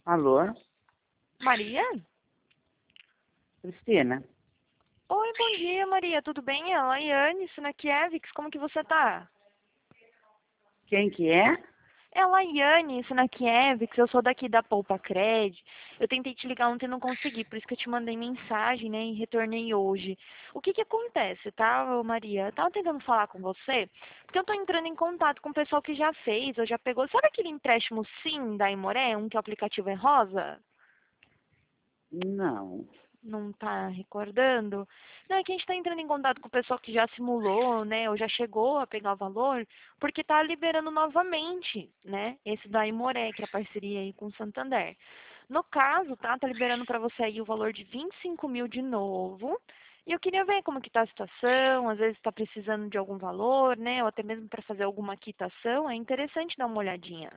Alô, Maria? Cristina? Oi, bom dia, Maria. Tudo bem? É a Laiane, Sinakiewicz. Como que você tá? Quem que é? É a Laiane, Sinakiewicz. Eu sou daqui da Poupa Cred. Eu tentei te ligar ontem e não consegui, por isso que eu te mandei mensagem, né, e retornei hoje. O que que acontece, tá, ô Maria? Eu tava tentando falar com você, porque eu tô entrando em contato com o pessoal que já fez ou já pegou. Sabe aquele empréstimo Sim da Imoré, um que o aplicativo é rosa? Não. Não está recordando? Não, é que a gente está entrando em contato com o pessoal que já simulou, né, ou já chegou a pegar o valor, porque está liberando novamente, né, esse da Imoré, que é a parceria aí com o Santander. No caso, tá liberando para você aí o valor de 25 mil de novo, e eu queria ver como que tá a situação, às vezes está precisando de algum valor, né, ou até mesmo para fazer alguma quitação, é interessante dar uma olhadinha.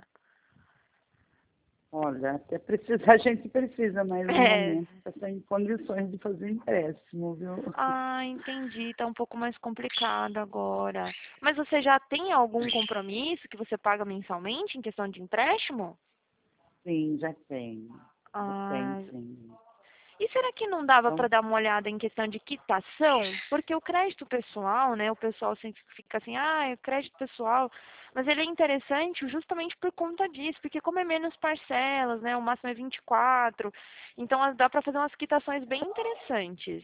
Olha, até precisa, a gente precisa, mas no É. momento está sem condições de fazer empréstimo, viu? Ah, entendi. Tá um pouco mais complicado agora. Mas você já tem algum compromisso que você paga mensalmente em questão de empréstimo? Sim, já tem. Já tem, Ah, sim. e será que não dava Então, para dar uma olhada em questão de quitação? Porque o crédito pessoal, né? O pessoal sempre fica assim, ah, é crédito pessoal. Mas ele é interessante justamente por conta disso, porque como é menos parcelas, né? O máximo é 24. Então dá para fazer umas quitações bem interessantes.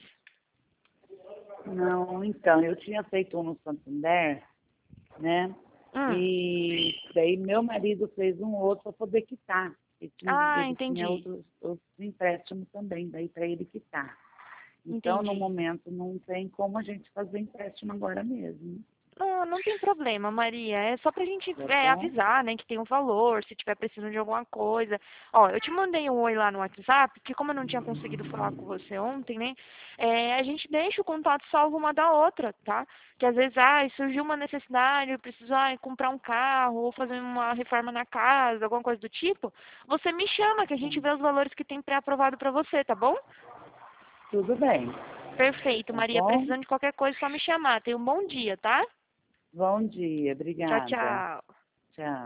não, então, eu tinha feito um no Santander, né? Hum. E daí meu marido fez um outro para poder quitar. Ah, Ele tinha entendi. outros empréstimos também, daí para ele quitar. Então, no Entendi. momento, não tem como a gente fazer empréstimo agora mesmo, Não, não tem problema, Maria. É só pra gente tá bom? avisar, né, que tem um valor, se tiver precisando de alguma coisa. Ó, eu te mandei um oi lá no WhatsApp, porque como eu não tinha conseguido falar com você ontem, né, a gente deixa o contato salvo uma da outra, tá? Que às vezes, surgiu uma necessidade, eu preciso, comprar um carro, ou fazer uma reforma na casa, alguma coisa do tipo, você me chama, que a gente vê os valores que tem pré-aprovado pra você, tá bom? Tudo bem, Perfeito, tá Maria. bom? Precisando de qualquer coisa, é só me chamar. Tenha um bom dia, tá? Bom dia, Tchau, obrigada. tchau. Tchau.